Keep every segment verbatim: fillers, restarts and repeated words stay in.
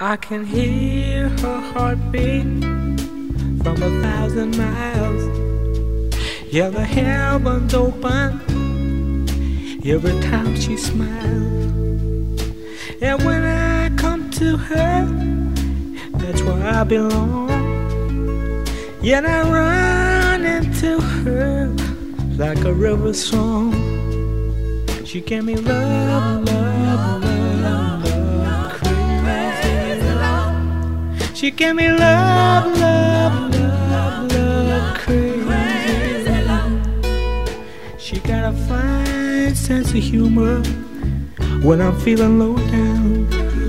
I can hear her heartbeat from a thousand miles. Yeah, the heavens open every time she smiles. And when I come to her, that's where I belong. Yet I run into her like a river song. She gave me love, love, love, love, crazy love. She gave me love, love, love, love, crazy love. She got a fine sense of humor when I'm feeling low down.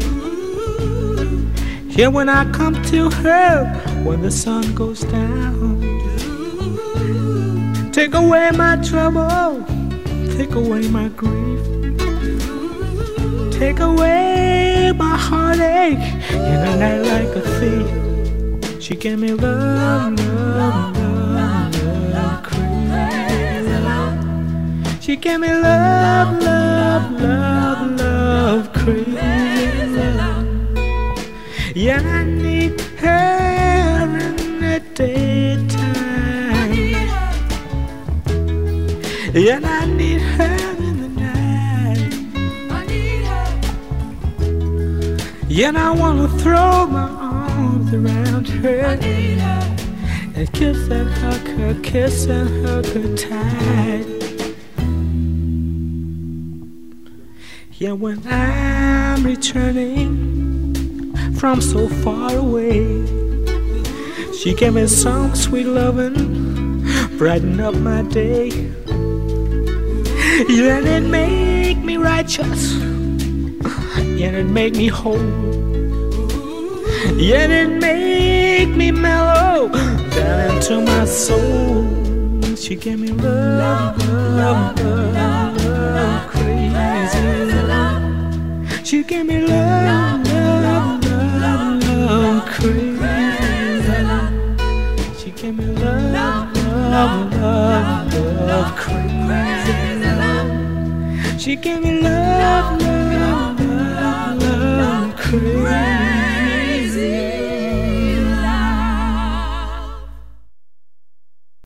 Yeah, when I come to her, when the sun goes down. Take away my trouble, take away my grief, take away my heartache in a night like a thief. She gave me love, love, love, love, crazy love. She gave me love, love, love, love, crazy love. Yeah, I need her in the daytime. Yeah, I need her in the night. I need her. Yeah, I wanna throw my arms around her. I need her. And kiss and hug her, kiss and hug her tight. Yeah, when I'm returning from so far away, she gave me some sweet loving, brighten up my day. Yeah, and it make me righteous, yeah, and it make me whole, yeah, and it make me mellow down into my soul. She gave me love, love, love, love, crazy love. She gave me love, love, love, love, crazy love. She gave me love, love, love, love, crazy love. She gave me love.